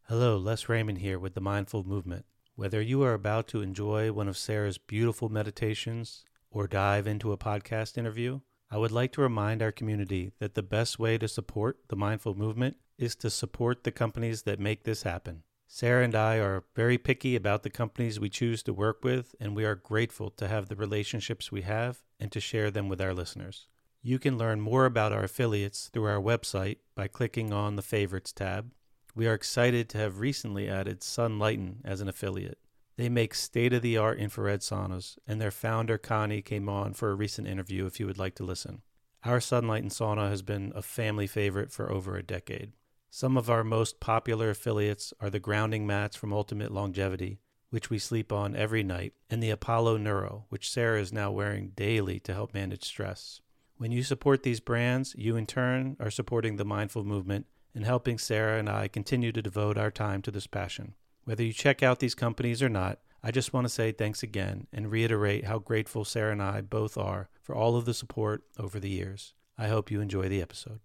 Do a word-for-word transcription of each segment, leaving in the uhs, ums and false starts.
Hello, Les Raymond here with the Mindful Movement. Whether you are about to enjoy one of Sarah's beautiful meditations or dive into a podcast interview, I would like to remind our community that the best way to support the Mindful Movement is to support the companies that make this happen. Sarah and I are very picky about the companies we choose to work with, and we are grateful to have the relationships we have and to share them with our listeners. You can learn more about our affiliates through our website by clicking on the Favorites tab. We are excited to have recently added Sunlighten as an affiliate. They make state-of-the-art infrared saunas, and their founder, Connie, came on for a recent interview if you would like to listen. Our Sunlighten sauna has been a family favorite for over a decade. Some of our most popular affiliates are the grounding mats from Ultimate Longevity, which we sleep on every night, and the Apollo Neuro, which Sarah is now wearing daily to help manage stress. When you support these brands, you in turn are supporting the Mindful Movement and helping Sarah and I continue to devote our time to this passion. Whether you check out these companies or not, I just want to say thanks again and reiterate how grateful Sarah and I both are for all of the support over the years. I hope you enjoy the episode.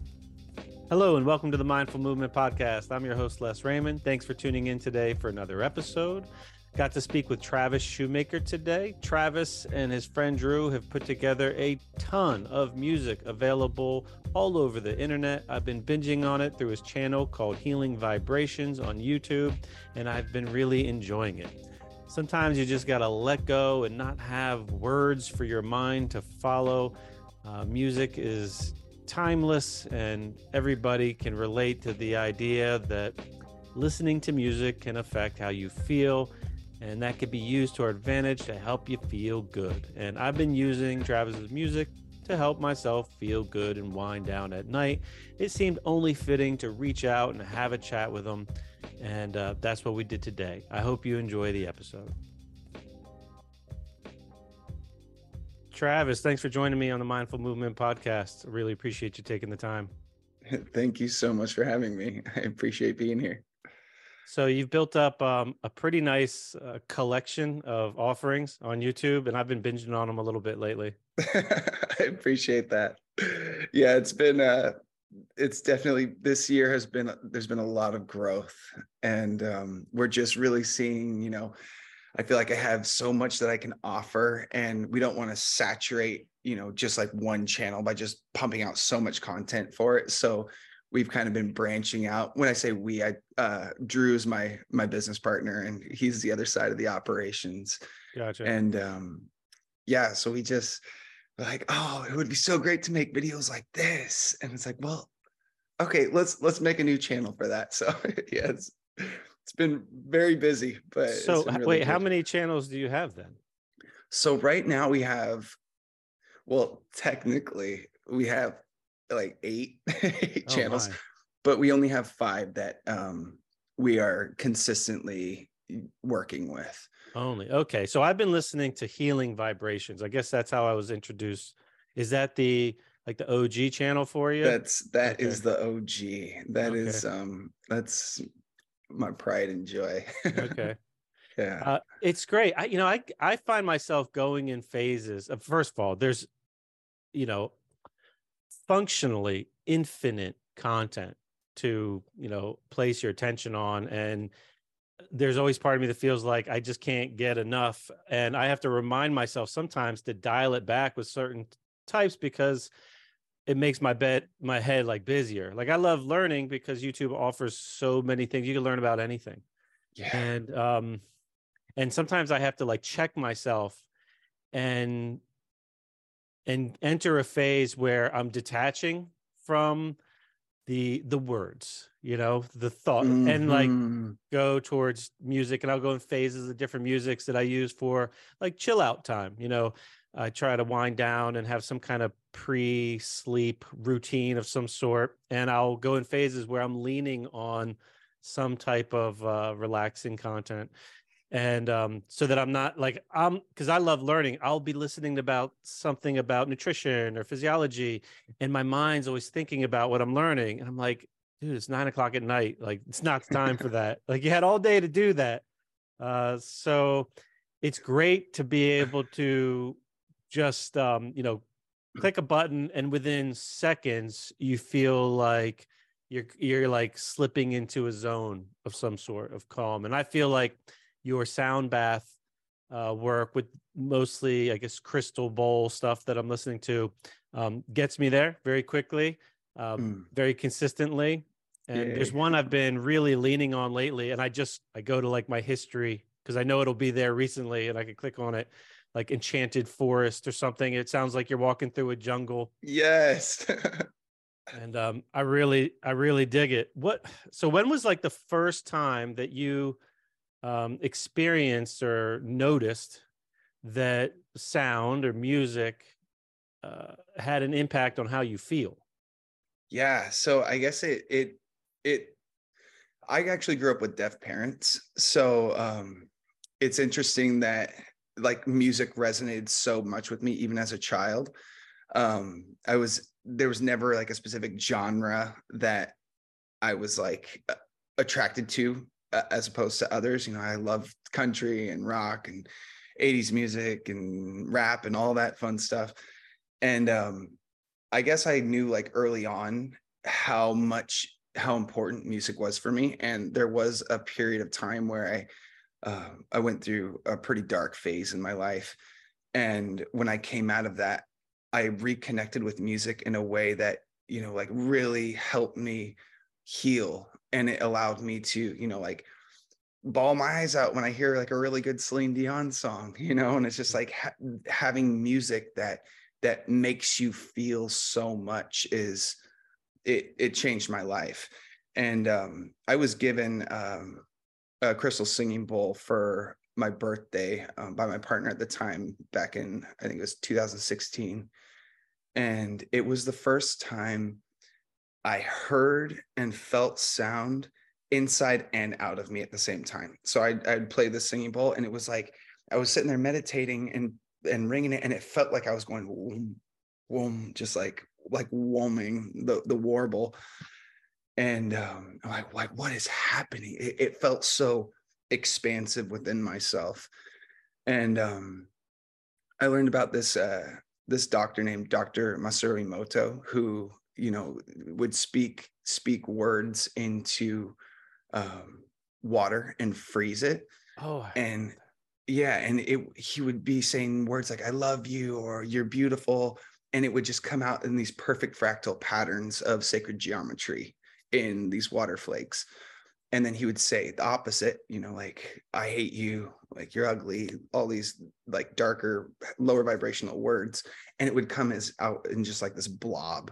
Hello and welcome to the Mindful Movement Podcast. I'm your host, Les Raymond. Thanks for tuning in today for another episode. Got to speak with Travis Shoemaker today. Travis and his friend Drew have put together a ton of music available all over the internet. I've been binging on it through his channel called Healing Vibrations on YouTube, and I've been really enjoying it. Sometimes you just got to let go and not have words for your mind to follow. Uh, music is timeless, and everybody can relate to the idea that listening to music can affect how you feel, and that could be used to our advantage to help you feel good. And I've been using Travis's music to help myself feel good and wind down at night. It seemed only fitting to reach out and have a chat with him, and uh, that's what we did today. I hope you enjoy the episode. Travis, thanks for joining me on the Mindful Movement Podcast. I really appreciate you taking the time. Thank you so much for having me. I appreciate being here. So you've built up um, a pretty nice uh, collection of offerings on YouTube, and I've been binging on them a little bit lately. I appreciate that. Yeah, it's been, uh, it's definitely, this year has been, there's been a lot of growth, and um, we're just really seeing, you know, I feel like I have so much that I can offer, and we don't want to saturate, you know, just like one channel by just pumping out so much content for it. So we've kind of been branching out. When I say we, I uh, Drew's my my business partner, and he's the other side of the operations. Gotcha. And um, yeah, so we just like, oh, it would be so great to make videos like this. And it's like, well, okay, let's let's make a new channel for that. So yeah, it's it's been very busy. But so really wait, good. How many channels do you have then? So right now we have, well, technically we have like eight, eight Oh, channels, my. but we only have five that um, we are consistently working with. Only. Okay. So I've been listening to Healing Vibrations. I guess that's how I was introduced. Is that the, like the O G channel for you? That's, that Okay. is the O G. That Okay. is, um, that's my pride and joy. Okay. Yeah. Uh, it's great. I, you know, I, I find myself going in phases of, first of all, there's, you know, functionally infinite content to, you know, place your attention on. And there's always part of me that feels like I just can't get enough. And I have to remind myself sometimes to dial it back with certain types, because it makes my bed, my head like busier. Like I love learning because YouTube offers so many things. You can learn about anything. Yeah. And, um, and sometimes I have to like check myself and, and enter a phase where I'm detaching from the the words, you know, the thought, mm-hmm. and like go towards music. And I'll go in phases of different musics that I use for like chill out time. You know, I try to wind down and have some kind of pre-sleep routine of some sort. And I'll go in phases where I'm leaning on some type of uh, relaxing content. And um, so that I'm not like, I'm, because I love learning, I'll be listening about something about nutrition or physiology, and my mind's always thinking about what I'm learning. And I'm like, dude, it's nine o'clock at night. Like, it's not time for that. Like, you had all day to do that. Uh, so it's great to be able to just, um, you know, click a button, and within seconds, you feel like you're you're like slipping into a zone of some sort of calm. And I feel like your sound bath uh, work with mostly, I guess, crystal bowl stuff that I'm listening to um, gets me there very quickly, um, Mm. very consistently. And Yay. there's one I've been really leaning on lately, and I just I go to like my history because I know it'll be there recently, and I can click on it, like Enchanted Forest or something. It sounds like you're walking through a jungle. Yes. And um, I really, I really dig it. What? So when was like the first time that you um, experienced or noticed that sound or music uh, had an impact on how you feel? Yeah. So I guess it it it I actually grew up with deaf parents. So um it's interesting that like music resonated so much with me even as a child. Um I was there was never like a specific genre that I was like attracted to uh, as opposed to others. You know, I love country and rock and eighties music and rap and all that fun stuff. And um I guess I knew like early on how much how important music was for me, and there was a period of time where I uh, I went through a pretty dark phase in my life, and when I came out of that, I reconnected with music in a way that you know like really helped me heal, and it allowed me to you know like bawl my eyes out when I hear like a really good Celine Dion song, you know, and it's just like ha- having music that that makes you feel so much is it it changed my life. And um I was given um a crystal singing bowl for my birthday um, by my partner at the time back in I think it was two thousand sixteen, and it was the first time I heard and felt sound inside and out of me at the same time. So I'd, I'd play the singing bowl, and it was like I was sitting there meditating and and ringing it, and it felt like I was going whoom, whoom, just like like whooming the the warble. And um, I'm like, like, what is happening? It, it felt so expansive within myself. And um, I learned about this uh, this doctor named Doctor Masaru Emoto, who you know would speak speak words into um, water and freeze it. Oh, And yeah, and it he would be saying words like "I love you" or "You're beautiful," and it would just come out in these perfect fractal patterns of sacred geometry in these water flakes. And then he would say the opposite, you know, like "I hate you," like "You're ugly," all these like darker, lower vibrational words, and it would come as out in just like this blob.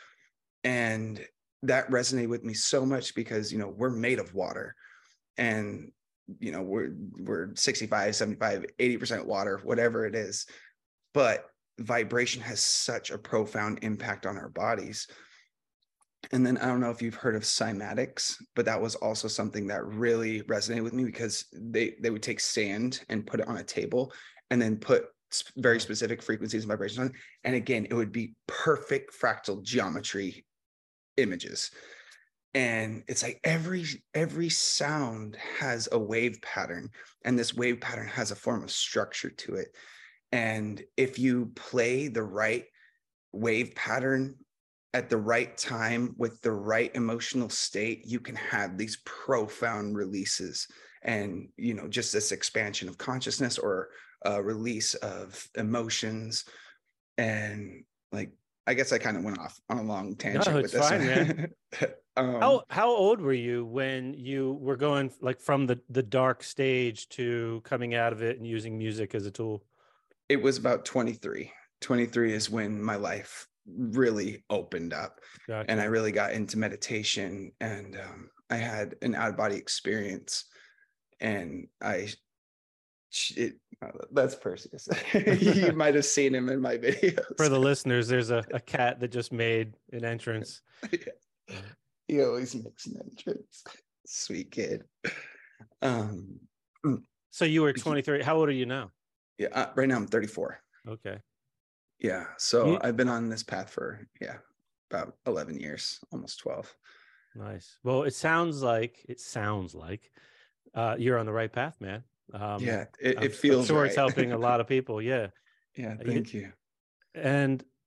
And that resonated with me so much because you know we're made of water, and you know we're we're sixty-five, seventy-five, eighty percent water, whatever it is, but vibration has such a profound impact on our bodies. And then I don't know if you've heard of cymatics, but that was also something that really resonated with me because they they would take sand and put it on a table and then put very specific frequencies and vibrations on it. And again, it would be perfect fractal geometry images. And it's like every every sound has a wave pattern, and this wave pattern has a form of structure to it. And if you play the right wave pattern at the right time with the right emotional state, you can have these profound releases and you know just this expansion of consciousness or a release of emotions. And like I guess I kind of went off on a long tangent no, with it's this fine, one. man. um, How how old were you when you were going like from the the dark stage to coming out of it and using music as a tool? it was about twenty-three. twenty-three is when my life really opened up. Gotcha. And I really got into meditation, and um, I had an out of body experience, and I it, uh, that's Perseus. You might have seen him in my videos. For the listeners, there's a, a cat that just made an entrance. Yeah. He always makes an entrance. Sweet kid. Um, so you were twenty-three. How old are you now? Yeah, uh, right now I'm thirty-four. Okay. Yeah, so You, I've been on this path for yeah about eleven years, almost twelve. Nice. Well, it sounds like it sounds like uh, you're on the right path, man. Um, yeah, it, I'm, it feels I'm sure right. it's helping a lot of people. Yeah. Yeah, You, thank you. and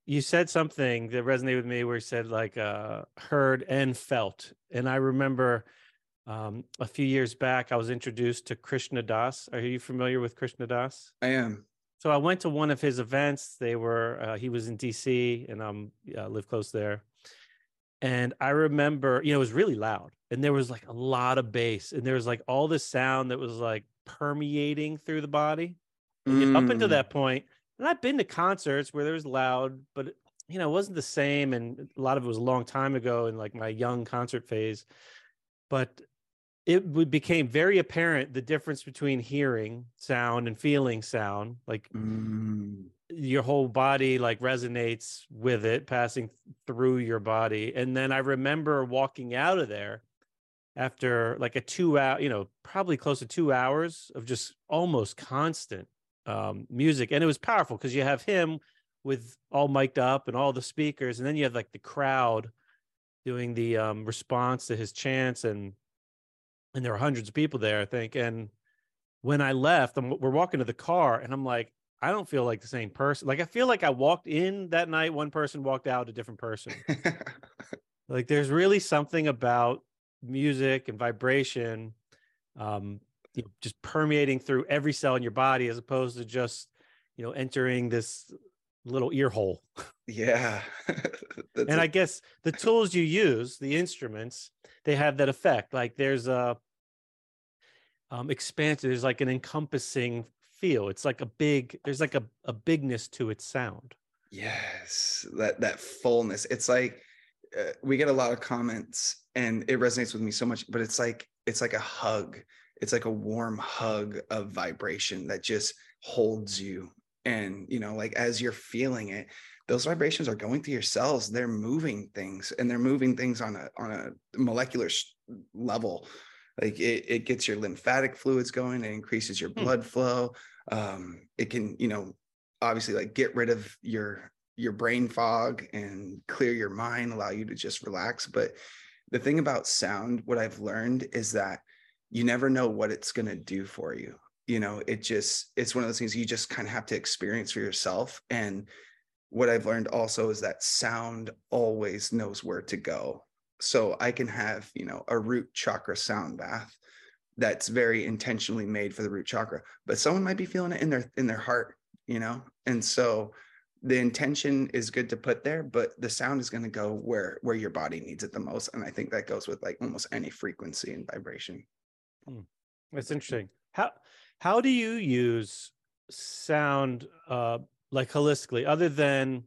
you said something that resonated with me where you said like uh, heard and felt. And I remember um, a few years back, I was introduced to Krishna Das. Are you familiar with Krishna Das? I am. So I went to one of his events. They were, uh, he was in D C and um, yeah, live close there. And I remember, you know, it was really loud and there was like a lot of bass and there was like all this sound that was like permeating through the body. And you know, up until Mm, that point, and I've been to concerts where there was loud, but you know, it wasn't the same. And a lot of it was a long time ago in like my young concert phase. But it would became very apparent the difference between hearing sound and feeling sound. Like mm, your whole body like resonates with it passing through your body. And then I remember walking out of there after like a two hour, you know, probably close to two hours of just almost constant um, music. And it was powerful because you have him with all mic'd up and all the speakers. And then you have like the crowd doing the um, response to his chants. And, and there were hundreds of people there, I think. And when I left, I'm, we're walking to the car and I'm like, I don't feel like the same person. Like I feel like I walked in that night, one person walked out, a different person. Like there's really something about music and vibration, um, you know, just permeating through every cell in your body, as opposed to just, you know, entering this little ear hole. yeah. That's And a, I guess the tools you use, the instruments, they have that effect. Like there's a um, expansive, there's like an encompassing feel. It's like a big, there's like a, a bigness to its sound. yes, that that fullness. It's like uh, we get a lot of comments and it resonates with me so much, but it's like it's like a hug. It's like a warm hug of vibration that just holds you. And you know, like as you're feeling it, those vibrations are going through your cells. They're moving things, and they're moving things on a on a molecular level. Like it, it gets your lymphatic fluids going, it increases your Hmm. blood flow. Um, it can, you know, obviously like get rid of your your brain fog and clear your mind, allow you to just relax. But the thing about sound, what I've learned is that you never know what it's going to do for you. You know, it just, it's one of those things you just kind of have to experience for yourself. And what I've learned also is that sound always knows where to go. So I can have, you know, a root chakra sound bath that's very intentionally made for the root chakra, but someone might be feeling it in their in their heart, you know. And so the intention is good to put there, but the sound is going to go where where your body needs it the most. And I think that goes with like almost any frequency and vibration. Hmm. That's interesting. How how do you use sound uh like holistically, other than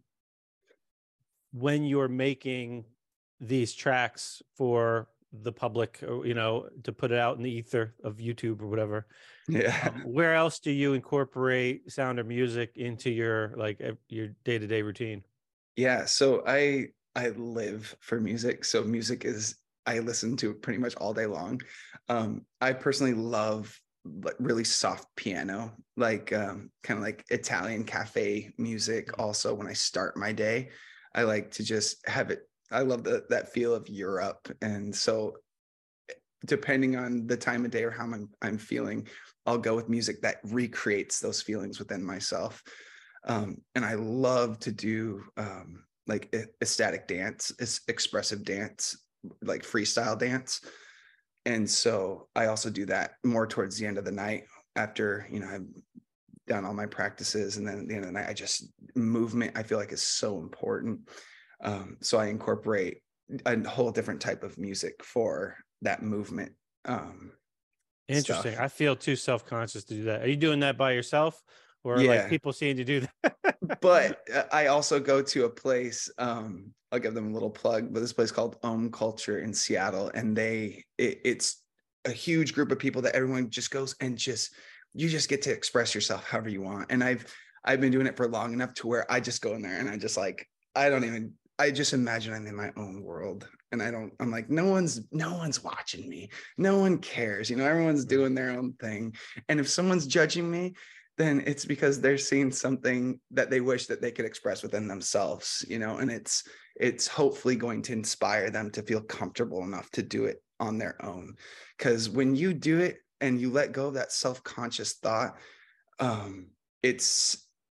when you're making these tracks for the public, or, you know, to put it out in the ether of YouTube or whatever? Yeah. Um, where else do you incorporate sound or music into your like your day-to-day routine? Yeah, so I I live for music. So music is I listen to it pretty much all day long. Um, I personally love like really soft piano, like um, kind of like Italian cafe music. Also, when I start my day, I like to just have it. I love the that feel of Europe, and so depending on the time of day or how I'm I'm feeling, I'll go with music that recreates those feelings within myself. Um, and I love to do um, like ecstatic dance, expressive dance, like freestyle dance. And so I also do that more towards the end of the night after, you know, I've done all my practices. And then at the end of the night, I just movement, I feel like is so important. Um, so I incorporate a whole different type of music for that movement um, Interesting. stuff. I feel too self-conscious to do that. Are you doing that by yourself, or like Yeah. people seeing you do that? But uh, I also go to a place, um, I'll give them a little plug, but this place called Om Culture in Seattle. And they, it, it's a huge group of people that everyone just goes and just, you just get to express yourself however you want. And I've, I've been doing it for long enough to where I just go in there and I just like, I don't even, I just imagine I'm in my own world. And I don't, I'm like, no one's, no one's watching me. No one cares. You know, everyone's doing their own thing. And if someone's judging me, then it's because they're seeing something that they wish that they could express within themselves, you know, and it's, it's hopefully going to inspire them to feel comfortable enough to do it on their own. Because when you do it and you let go of that self-conscious thought, um, it's,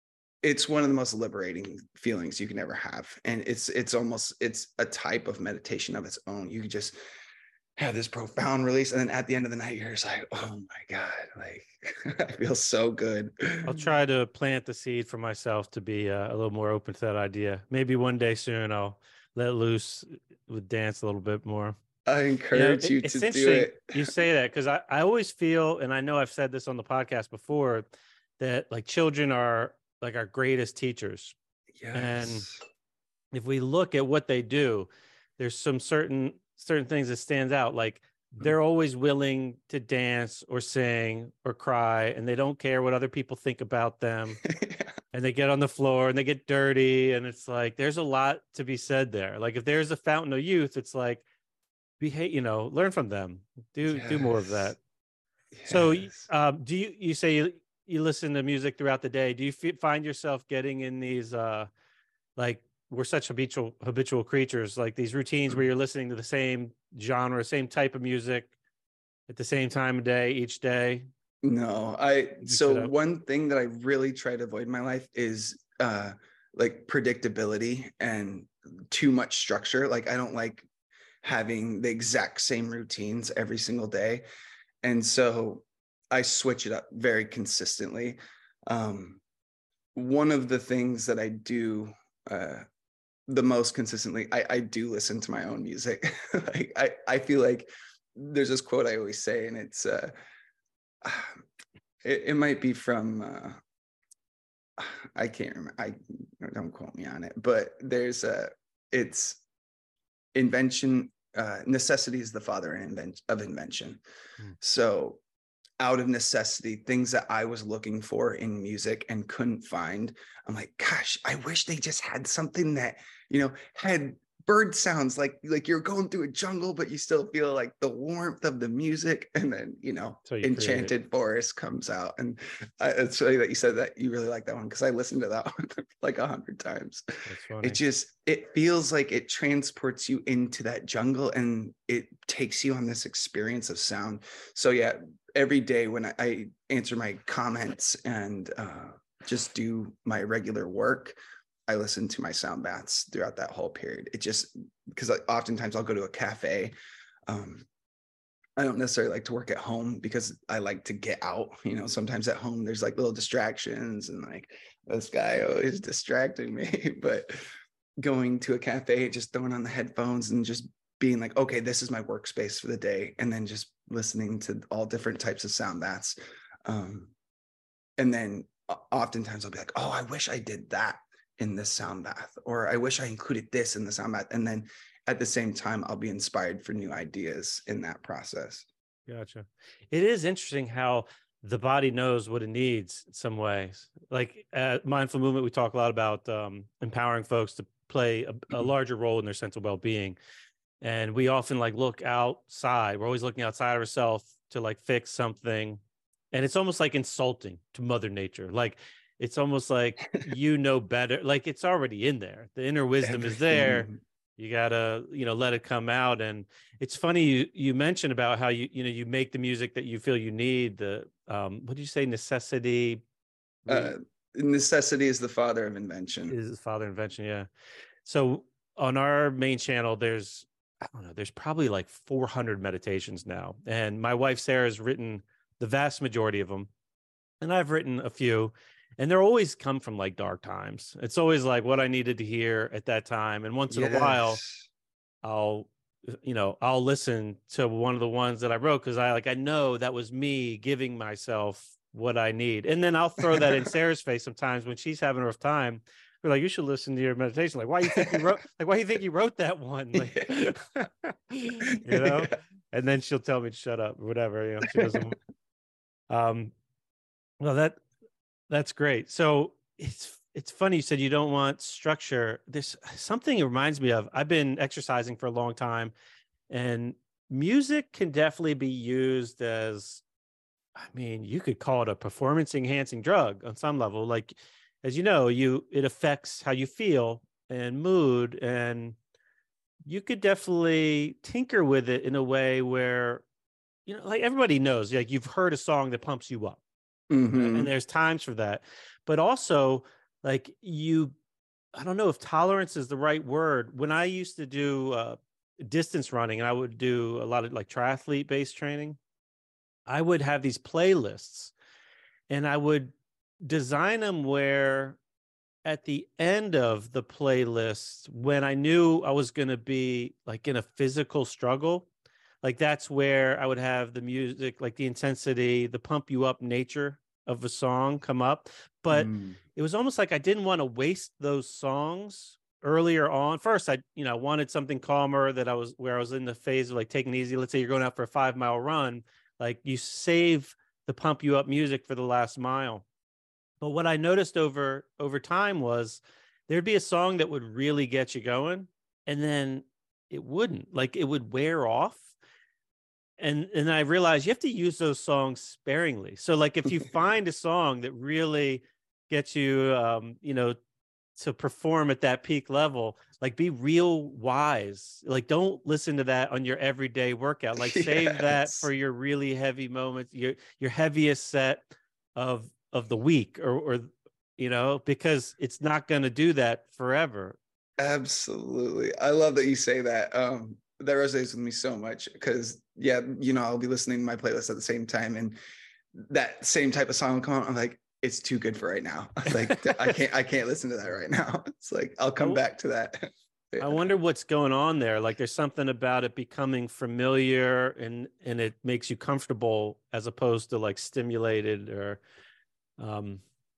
it's one of the most liberating feelings you can ever have. And it's, it's almost, it's a type of meditation of its own. You can just have this profound release. And then at the end of the night, you're just like, oh my God, like I feel so good. I'll try to plant the seed for myself to be uh, a little more open to that idea. Maybe one day soon I'll let loose with dance a little bit more. I encourage you, know, it, you to do it. You say that because I, I always feel, and I know I've said this on the podcast before, that like children are like our greatest teachers. Yes. And if we look at what they do, there's some certain certain things that stands out. Like they're always willing to dance or sing or cry, and they don't care what other people think about them. Yeah. And they get on the floor and they get dirty. And it's like, there's a lot to be said there. Like if there's a fountain of youth, it's like, behave, you know, learn from them, do, yes. do more of that. Yes. So um, do you, you say you, you listen to music throughout the day. Do you f- find yourself getting in these, uh, like we're such habitual, habitual creatures, like these routines where you're listening to the same genre, same type of music at the same time of day, each day? No, I, so one thing that I really try to avoid in my life is uh, like predictability and too much structure. Like I don't like having the exact same routines every single day. And so I switch it up very consistently. Um, one of the things that I do uh, the most consistently, I, I do listen to my own music. Like I, I feel like there's this quote I always say, and it's, uh, it, it might be from, uh, I can't remember, I don't quote me on it, but there's a, it's invention, uh, necessity is the father of invention. Mm. So out of necessity, things that I was looking for in music and couldn't find, I'm like, gosh, I wish they just had something that, you know, had bird sounds, like like you're going through a jungle, but you still feel like the warmth of the music. And then, you know, so you Enchanted Forest comes out. And I, it's funny that you said that you really like that one, because I listened to that one like a hundred times. That's funny. It just, it feels like it transports you into that jungle and it takes you on this experience of sound. So yeah, every day when I, I answer my comments and uh, just do my regular work, I listen to my sound baths throughout that whole period. It just, because I, oftentimes I'll go to a cafe. Um, I don't necessarily like to work at home because I like to get out. You know, sometimes at home there's like little distractions and like this guy always distracting me. But going to a cafe, just throwing on the headphones and just being like, okay, this is my workspace for the day. And then just listening to all different types of sound baths. Um, and then oftentimes I'll be like, oh, I wish I did that in this sound bath, or I wish I included this in the sound bath. And then at the same time, I'll be inspired for new ideas in that process. Gotcha. It is interesting how the body knows what it needs in some ways. Like at Mindful Movement, we talk a lot about um, empowering folks to play a, a larger role in their sense of well-being. And we often like look outside. We're always looking outside of ourselves to like fix something. And it's almost like insulting to Mother Nature. Like, it's almost like, you know better, like it's already in there. The inner wisdom Everything. Is there. You gotta, you know, let it come out. And it's funny you you mentioned about how you, you know, you make the music that you feel you need. The um, what did you say? Necessity. Uh, necessity is the father of invention. Is the father of invention, yeah. So on our main channel, there's I don't know, there's probably like four hundred meditations now, and my wife Sarah has written the vast majority of them, and I've written a few. And they're always come from like dark times. It's always like what I needed to hear at that time. And once yes. in a while, I'll, you know, I'll listen to one of the ones that I wrote, because I like, I know that was me giving myself what I need. And then I'll throw that in Sarah's face sometimes when she's having a rough time. We're like, you should listen to your meditation. Like, why do you think you wrote, like, why do you think you wrote that one? Like, you know, and then she'll tell me to shut up or whatever, you know, she doesn't, um, well, that, That's great. So it's it's funny you said you don't want structure. There's something it reminds me of. I've been exercising for a long time, and music can definitely be used as, I mean, you could call it a performance enhancing drug on some level. Like, as you know, you it affects how you feel and mood, and you could definitely tinker with it in a way where, you know, like everybody knows, like you've heard a song that pumps you up. Mm-hmm. And there's times for that. But also like you, I don't know if tolerance is the right word. When I used to do uh, distance running and I would do a lot of like triathlete based training, I would have these playlists and I would design them where at the end of the playlist, when I knew I was going to be like in a physical struggle, like that's where I would have the music, like the intensity, the pump you up nature of a song come up. But Mm. it was almost like I didn't want to waste those songs earlier on. First, I, you know, wanted something calmer that I was where I was in the phase of like taking it easy. Let's say you're going out for a five mile run, like you save the pump you up music for the last mile. But what I noticed over over time was there'd be a song that would really get you going, and then it wouldn't. Like it would wear off. And and I realized you have to use those songs sparingly. So like if you find a song that really gets you um, you know, to perform at that peak level, like be real wise. Like don't listen to that on your everyday workout. Like save that for Yes. your really heavy moments, your your heaviest set of of the week or or you know, because it's not going to do that forever. Absolutely. I love that you say that. Um, that resonates with me so much because, yeah, you know, I'll be listening to my playlist at the same time, and that same type of song will come on. I'm like, it's too good for right now. Like, I can't, I can't listen to that right now. It's like, I'll come I, back to that. I Yeah. wonder what's going on there. Like there's something about it becoming familiar and and it makes you comfortable as opposed to like stimulated or um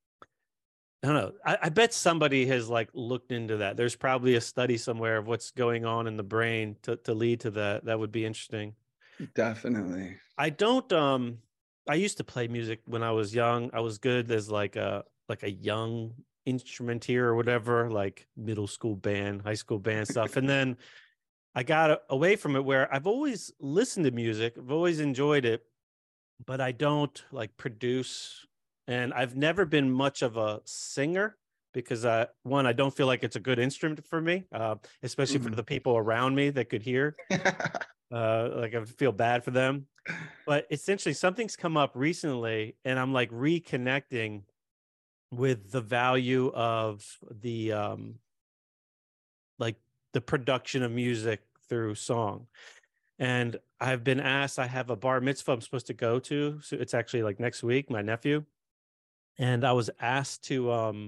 I don't know. I, I bet somebody has like looked into that. There's probably a study somewhere of what's going on in the brain to, to lead to that. That would be interesting. Definitely. I don't um I used to play music when I was young. I was good as like a like a young instrumenteer or whatever, like middle school band, high school band stuff. And then I got away from it where I've always listened to music. I've always enjoyed it, but I don't like produce. And I've never been much of a singer because uh, one, I don't feel like it's a good instrument for me, uh, especially for Mhm. the people around me that could hear. Uh, like I feel bad for them. But essentially, something's come up recently, and I'm like reconnecting with the value of the um, like the production of music through song. And I've been asked, I have a bar mitzvah I'm supposed to go to. So it's actually like next week, my nephew. And I was asked to um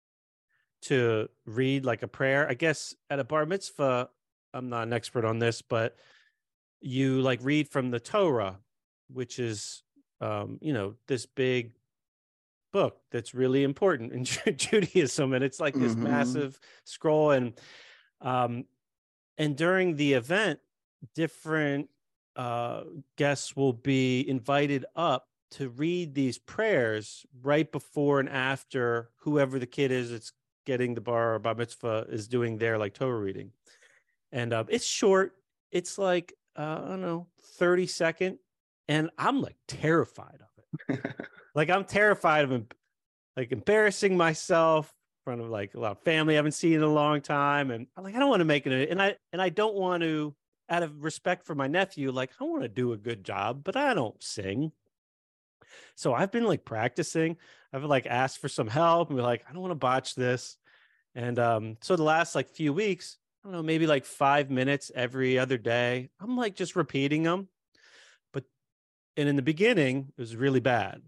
to read like a prayer. I guess at a bar mitzvah, I'm not an expert on this, but you like read from the Torah, which is um, you know, this big book that's really important in Judaism. And it's like this Hmm. massive scroll. And um, and during the event, different uh, guests will be invited up to read these prayers right before and after whoever the kid is that's getting the bar or bar mitzvah is doing their like Torah reading. And uh, it's short. It's like, uh, I don't know, thirty second. And I'm like terrified of it. Like I'm terrified of like embarrassing myself in front of like a lot of family I haven't seen in a long time. And I'm like, I don't want to make it. And I, and I don't want to, out of respect for my nephew, like I want to do a good job, but I don't sing. So I've been like practicing. I've like asked for some help and be like, I don't want to botch this. And um, so the last like few weeks, I don't know, maybe like five minutes every other day, I'm like just repeating them. But and in the beginning, it was really bad.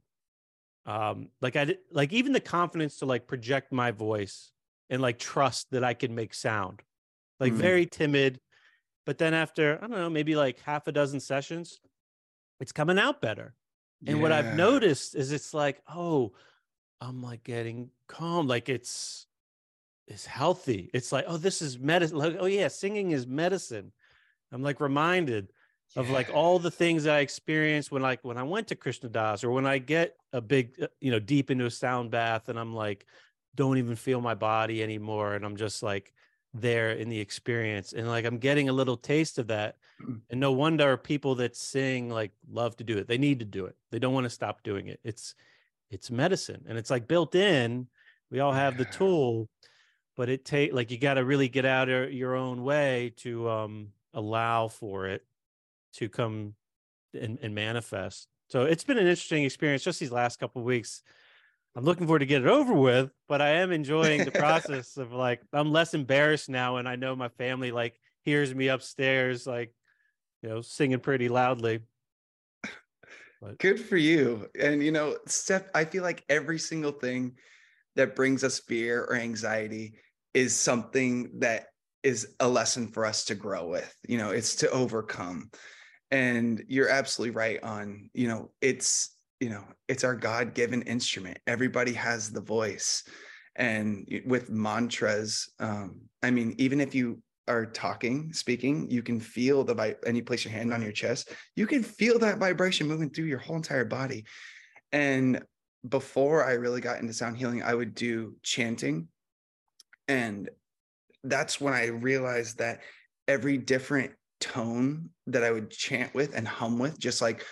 Um, like I did, like even the confidence to like project my voice and like trust that I can make sound, like Mm. very timid. But then after, I don't know, maybe like half a dozen sessions, it's coming out better. And what I've Yeah. noticed is it's like, oh, I'm like getting calm. Like it's it's healthy. It's like, oh, this is medicine. Like, oh yeah, singing is medicine. I'm like reminded of like Yeah. all the things that I experienced when like when I went to Krishna Das or when I get a big, uh, you know, deep into a sound bath and I'm like, don't even feel my body anymore. And I'm just like there in the experience. And like I'm getting a little taste of that. And no wonder people that sing like love to do it. They need to do it. They don't want to stop doing it. It's it's medicine. And it's like built in. We all have the Yeah. tool, but it take like you got to really get out of your own way to um allow for it to come and, and manifest. So it's been an interesting experience just these last couple of weeks. I'm looking forward to get it over with, but I am enjoying the process of like, I'm less embarrassed now. And I know my family like hears me upstairs, like, you know, singing pretty loudly. But Good for you. And, you know, Steph, I feel like every single thing that brings us fear or anxiety is something that is a lesson for us to grow with. You know, it's to overcome. And you're absolutely right on, you know, it's, you know, it's our God-given instrument. Everybody has the voice. And with mantras, um, I mean, even if you are talking, speaking, you can feel the vi- and you place your hand on your chest, you can feel that vibration moving through your whole entire body. And before I really got into sound healing, I would do chanting. And that's when I realized that every different tone that I would chant with and hum with, just like,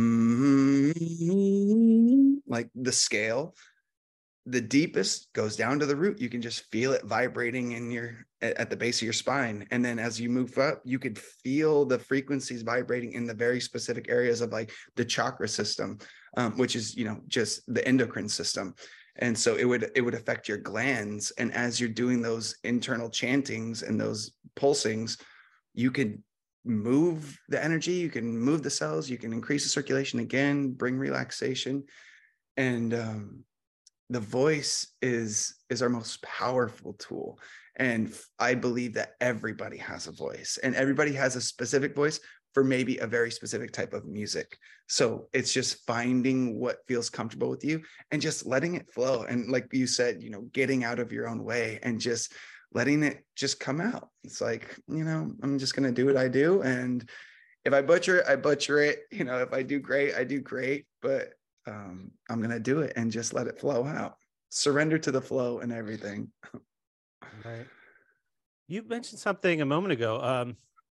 mm-hmm, like the scale, the deepest goes down to the root. You can just feel it vibrating in your at the base of your spine. And then as you move up, you could feel the frequencies vibrating in the very specific areas of like the chakra system, um, which is, you know, just the endocrine system. And so it would it would affect your glands. And as you're doing those internal chantings and those pulsings, you could move the energy, you can move the cells, you can increase the circulation again, bring relaxation. And um the voice is is our most powerful tool. And I believe that everybody has a voice, and everybody has a specific voice for maybe a very specific type of music. So it's just finding what feels comfortable with you and just letting it flow. And like you said, you know, getting out of your own way and just letting it just come out. It's like, you know, I'm just going to do what I do. And if I butcher it, I butcher it. You know, if I do great, I do great. But um, I'm going to do it and just let it flow out. Surrender to the flow and everything. right. You mentioned something a moment ago. Um,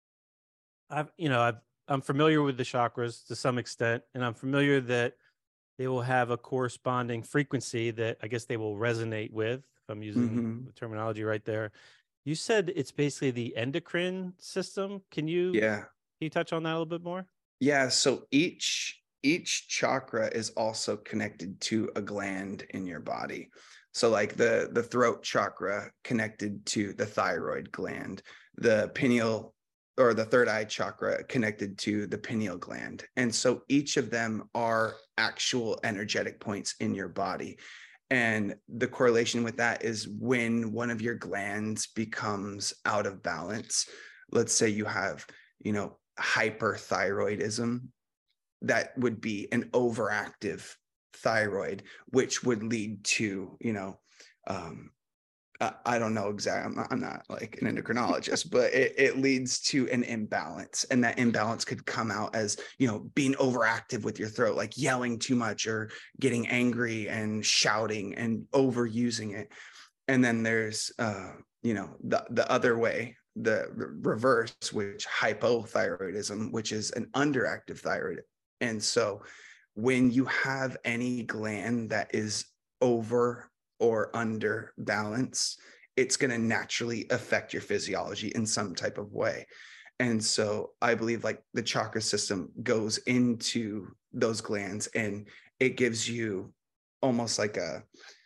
I've, you know, I've, I'm familiar with the chakras to some extent, and I'm familiar that they will have a corresponding frequency that I guess they will resonate with, if I'm using Mm-hmm. the terminology right there. You said it's basically the endocrine system. Can you, Yeah. can you touch on that a little bit more? Yeah. So each each chakra is also connected to a gland in your body. So like the the throat chakra connected to the thyroid gland, the pineal or the third eye chakra connected to the pineal gland. And so each of them are actual energetic points in your body. And the correlation with that is when one of your glands becomes out of balance. Let's say you have, you know, hyperthyroidism, that would be an overactive thyroid, which would lead to, you know, um, uh, I don't know exactly. I'm not, I'm not like an endocrinologist, but it, it leads to an imbalance. And that imbalance could come out as, you know, being overactive with your throat, like yelling too much or getting angry and shouting and overusing it. And then there's, uh, you know, the, the other way, the reverse, which hypothyroidism, which is an underactive thyroid. And so when you have any gland that is over or under balance, it's going to naturally affect your physiology in some type of way. And so I believe like the chakra system goes into those glands and it gives you almost like a,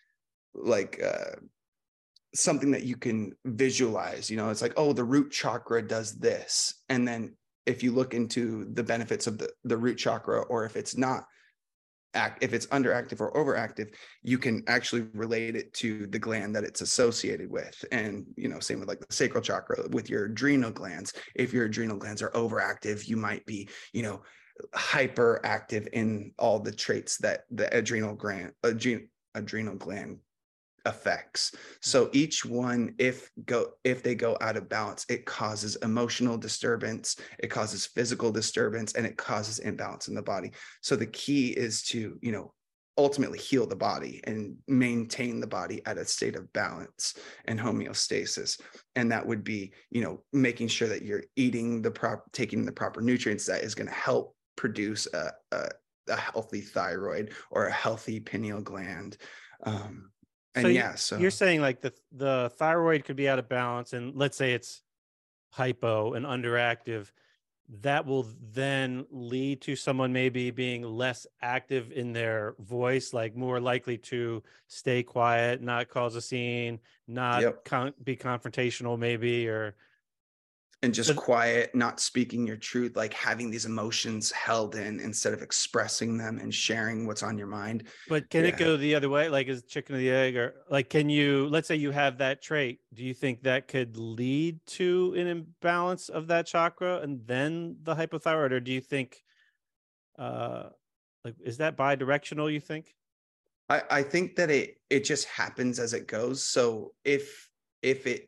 like a, something that you can visualize. You know, it's like, oh, the root chakra does this. And then if you look into the benefits of the, the root chakra, or if it's not act, if it's underactive or overactive, you can actually relate it to the gland that it's associated with. And, you know, same with like the sacral chakra with your adrenal glands. If your adrenal glands are overactive, you might be, you know, hyperactive in all the traits that the adrenal gland, adrenal, adrenal gland effects. So each one, if go if they go out of balance, it causes emotional disturbance, it causes physical disturbance, and it causes imbalance in the body. So the key is to, you know, ultimately heal the body and maintain the body at a state of balance and homeostasis. And that would be, you know, making sure that you're eating the proper, taking the proper nutrients that is going to help produce a, a, a healthy thyroid or a healthy pineal gland. Um, So and you, yeah, so you're saying like the the thyroid could be out of balance, and let's say it's hypo and underactive. that will then lead to someone maybe being less active in their voice, like more likely to stay quiet, not cause a scene, not Yep. con- be confrontational maybe, or And just so. quiet, not speaking your truth, like having these emotions held in instead of expressing them and sharing what's on your mind. But can it Yeah. go the other way? Like, is chicken or the egg? Or like, can you, let's say you have that trait. Do you think that could lead to an imbalance of that chakra and then the hypothyroid? Or do you think, uh, like, is that bi-directional, you think? I, I think that it it just happens as it goes. So if if it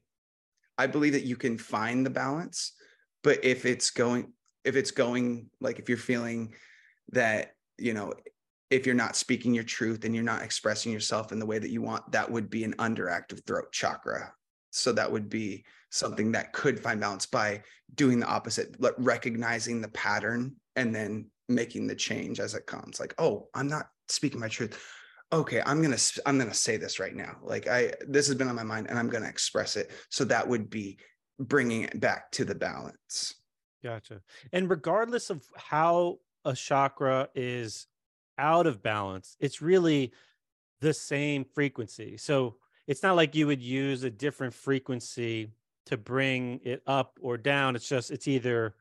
I believe that you can find the balance, but if it's going if it's going like if you're feeling that, you know, if you're not speaking your truth and you're not expressing yourself in the way that you want, that would be an underactive throat chakra. So that would be something that could find balance by doing the opposite, like recognizing the pattern and then making the change as it comes. Like, oh, I'm not speaking my truth. Okay, I'm gonna I'm gonna say this right now. Like I this has been on my mind and I'm gonna express it. So that would be bringing it back to the balance. Gotcha. And regardless of how a chakra is out of balance, it's really the same frequency. So it's not like you would use a different frequency to bring it up or down. It's just, it's either,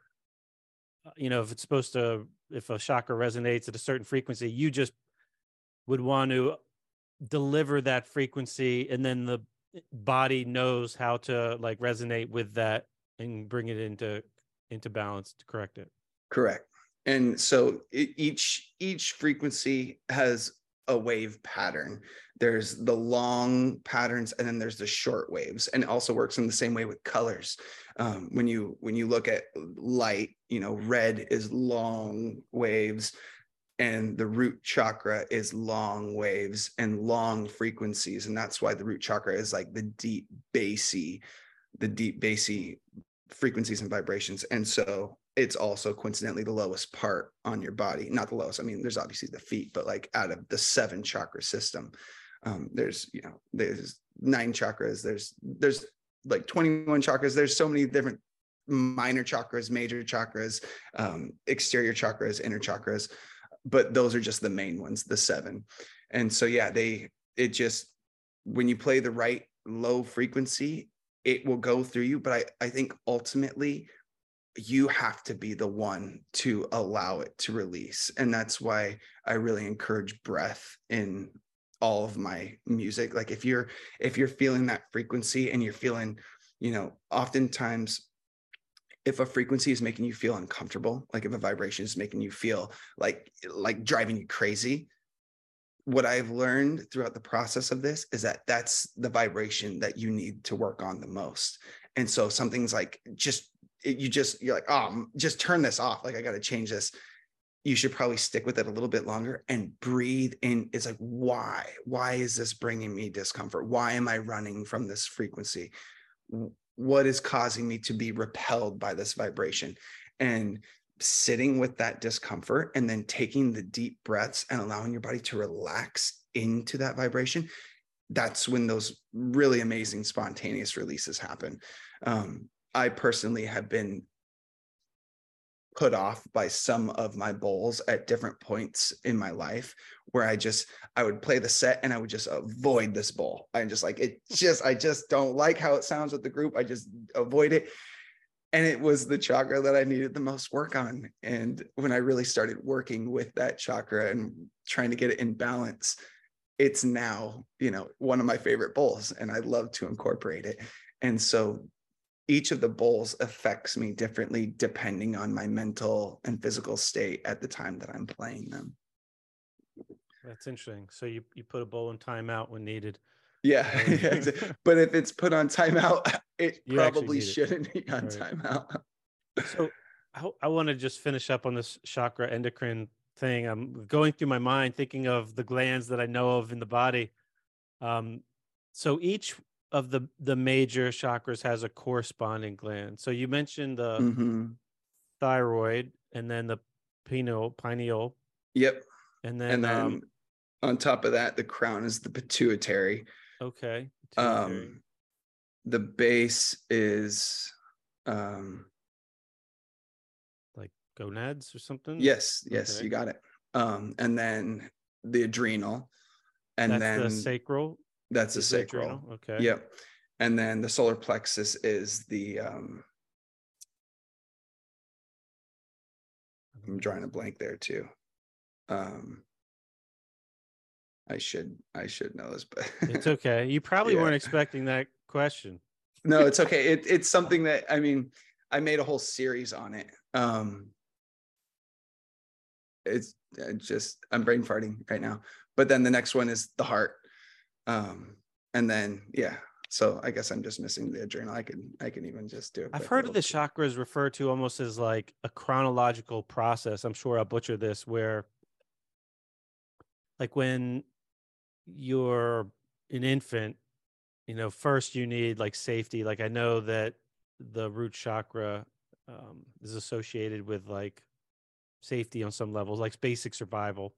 uh, you know, if it's supposed to, if a chakra resonates at a certain frequency, you just would want to deliver that frequency, and then the body knows how to like resonate with that and bring it into into balance to correct it. Correct. And so it, each each frequency has a wave pattern. There's the long patterns, and then there's the short waves, and it also works in the same way with colors. Um, when you when you look at light, you know, red is long waves, and the root chakra is long waves and long frequencies, and that's why the root chakra is like the deep bassy, the deep bassy frequencies and vibrations. And so it's also coincidentally the lowest part on your body. Not the lowest, I mean, there's obviously the feet, but like out of the seven chakra system, um, there's, you know, there's nine chakras, there's there's like twenty-one chakras, there's so many different minor chakras, major chakras, um, exterior chakras, inner chakras, but those are just the main ones, the seven. And so yeah, they it just, when you play the right low frequency, it will go through you. But I, I think ultimately you have to be the one to allow it to release. And that's why I really encourage breath in all of my music. Like if you're if you're feeling that frequency and you're feeling, you know, oftentimes if a frequency is making you feel uncomfortable, like if a vibration is making you feel like like driving you crazy, what I've learned throughout the process of this is that that's the vibration that you need to work on the most. And so something's like, just, you just, you're like, oh, just turn this off. Like I got to change this. You should probably stick with it a little bit longer and breathe in. It's like, why, why is this bringing me discomfort? Why am I running from this frequency? What is causing me to be repelled by this vibration? And sitting with that discomfort and then taking the deep breaths and allowing your body to relax into that vibration, that's when those really amazing spontaneous releases happen. Um, I personally have been put off by some of my bowls at different points in my life where I just, I would play the set and I would just avoid this bowl. I'm just like, it just, I just don't like how it sounds with the group. I just avoid it. And it was the chakra that I needed the most work on. And when I really started working with that chakra and trying to get it in balance, it's now, you know, one of my favorite bowls, and I love to incorporate it. And so each of the bowls affects me differently depending on my mental and physical state at the time that I'm playing them. That's interesting. So you, you put a bowl in timeout when needed. Yeah, Um, yeah, exactly. But if it's put on timeout, it you actually probably need it. shouldn't be on Right. timeout. So I, I want to just finish up on this chakra endocrine thing. I'm going through my mind thinking of the glands that I know of in the body. Um, so each of the the major chakras has a corresponding gland. So you mentioned the Mm-hmm. thyroid, and then the pineal, pineal, Yep. and And then um, then on top of that, the crown is the pituitary. okay, pituitary. Um, the base is um, gonads or something? Yes, yes, Okay. you got it. Um, and then the adrenal, and That's the then sacral, that's the is the sacral. adrenal. Okay. Yep. And then the solar plexus is the um I'm drawing a blank there too. Um I should I should know this, but It's okay. You probably yeah. weren't expecting that question. No, it's okay. It, it's something that, I mean, I made a whole series on it. Um it's just I'm brain farting right now. But then the next one is the heart. Um and then yeah, so I guess I'm just missing the adrenal. I can I can even just do a I've quick heard of little the chakras referred to almost as like a chronological process. I'm sure I'll butcher this, where like when you're an infant, you know, first you need like safety. Like I know that the root chakra um, is associated with like safety on some levels, like basic survival.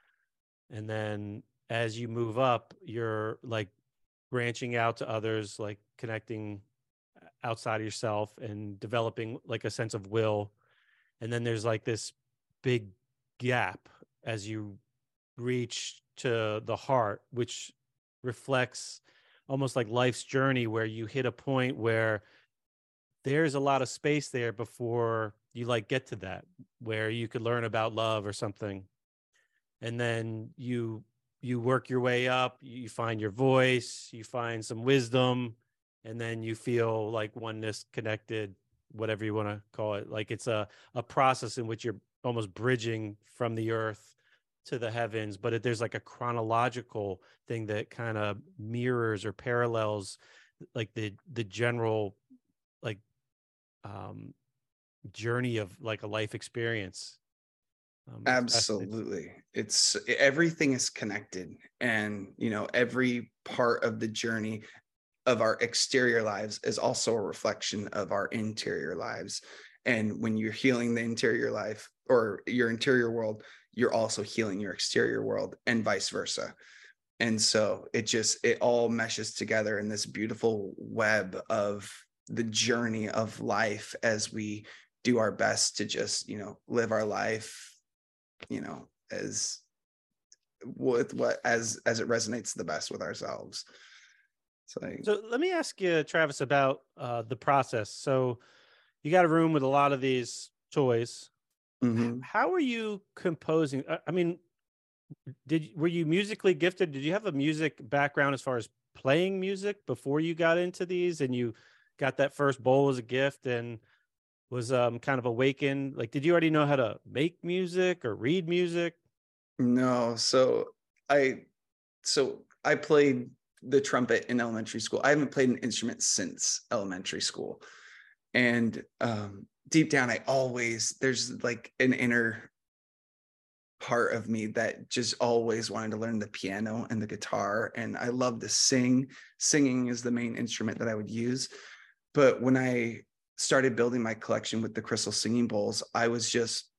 And then as you move up, you're like branching out to others, like connecting outside of yourself and developing like a sense of will. And then there's like this big gap as you reach to the heart, which reflects almost like life's journey, where you hit a point where there's a lot of space there before you like get to that, where you could learn about love or something. And then you you work your way up, you find your voice, you find some wisdom, and then you feel like oneness, connected, whatever you want to call it. Like it's a a process in which you're almost bridging from the earth to the heavens, but it, there's like a chronological thing that kind of mirrors or parallels like the the general like um journey of like a life experience. Um, it's fascinating. Absolutely. It's everything is connected, and you know, every part of the journey of our exterior lives is also a reflection of our interior lives. And when you're healing the interior life or your interior world, you're also healing your exterior world, and vice versa. And so it just it all meshes together in this beautiful web of the journey of life as we do our best to just, you know, live our life, you know, as with what as as it resonates the best with ourselves. So, like, So let me ask you, Travis, about uh, the process. So you got a room with a lot of these toys. mm-hmm. How are you composing? I mean, did were you musically gifted? Did you have a music background as far as playing music before you got into these, and you got that first bowl as a gift and was um, kind of awakened? Like, did you already know how to make music or read music? No, so I so I played the trumpet in elementary school. I haven't played an instrument since elementary school. And um deep down I always there's like an inner part of me that just always wanted to learn the piano and the guitar, and I love to sing. Singing is the main instrument that I would use. But when I started building my collection with the crystal singing bowls, I was just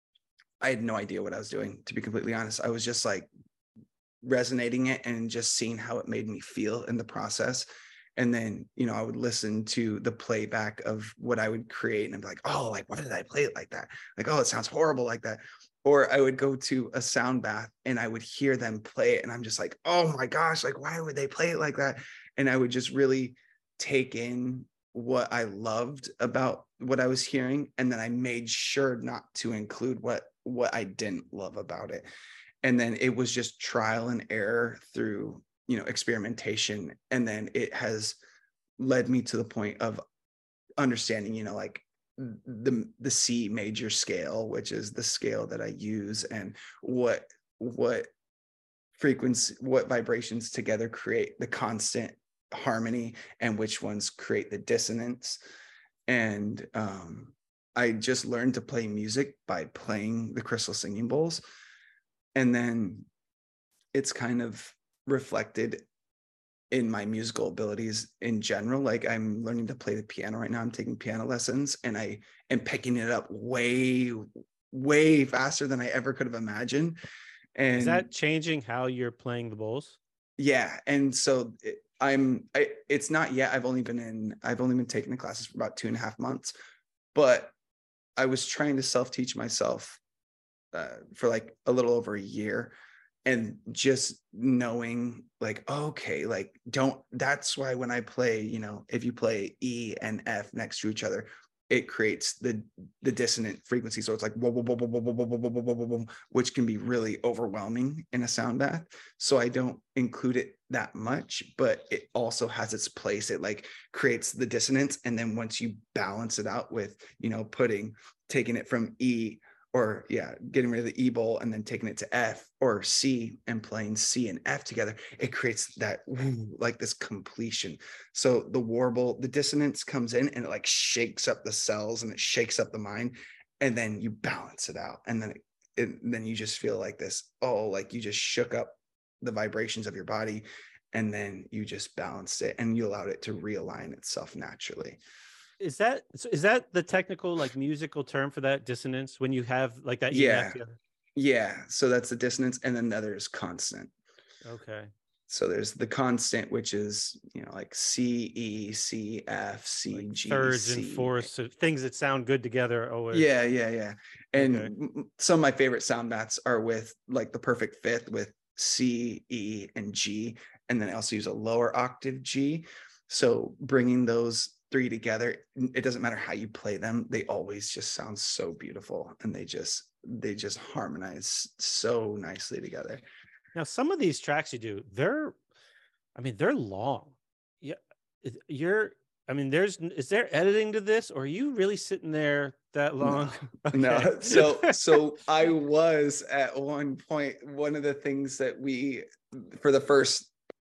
I had no idea what I was doing, to be completely honest. I was just like resonating it and just seeing how it made me feel in the process. And then, you know, I would listen to the playback of what I would create and I'd be like, oh, like, why did I play it like that? Like, oh, it sounds horrible like that. Or I would go to a sound bath and I would hear them play it. And I'm just like, oh my gosh, like, why would they play it like that? And I would just really take in what I loved about what I was hearing. And then I made sure not to include what what I didn't love about it. And then it was just trial and error through, you know, experimentation. And then it has led me to the point of understanding, you know, like the the C major scale, which is the scale that I use, and what what frequency, what vibrations together create the constant harmony, and which ones create the dissonance. And um, I just learned to play music by playing the crystal singing bowls. And then it's kind of reflected in my musical abilities in general. Like I'm learning to play the piano right now. I'm taking piano lessons and I am picking it up way, way faster than I ever could have imagined. Is And that changing how you're playing the bowls? yeah. And so it, I'm, I, it's not yet. I've only been in, I've only been taking the classes for about two and a half months, but I was trying to self-teach myself uh, for like a little over a year, and just knowing like, okay, like don't, that's why when I play, you know, if you play E and F next to each other, it creates the the dissonant frequency. So it's like whoa, whoa, whoa, whoa, whoa, whoa, whoa, whoa, whoa, whoa, whoa, which can be really overwhelming in a sound bath. So I don't include it that much, but it also has its place. It like creates the dissonance. And then once you balance it out with, you know, putting, taking it from E, or yeah, getting rid of the E bowl and then taking it to F or C and playing C and F together, it creates that woo, like this completion. So the warble, the dissonance comes in and it like shakes up the cells and it shakes up the mind, and then you balance it out. And then it, it then you just feel like this, oh, like you just shook up the vibrations of your body, and then you just balanced it and you allowed it to realign itself naturally. Is that so is that the technical like musical term for that, dissonance, when you have like that E and F Yeah. together? Yeah. So that's the dissonance. And then the other is constant. Okay. So there's the constant, which is, you know, like C, E, C, F, C, Like G, thirds and C. fourths, so things that sound good together always. Yeah, yeah, yeah. And Okay. m- some of my favorite sound baths are with like the perfect fifth with C, E, and G. And then I also use a lower octave G. So bringing those three together, it doesn't matter how you play them, they always just sound so beautiful, and they just they just harmonize so nicely together. Now, some of these tracks you do, they're, I mean, they're long. Yeah, it- you're. I mean, there's. Is there editing to this, or are you really sitting there that long? No, Okay. no. So, so I was at one point, one of the things that we, for the first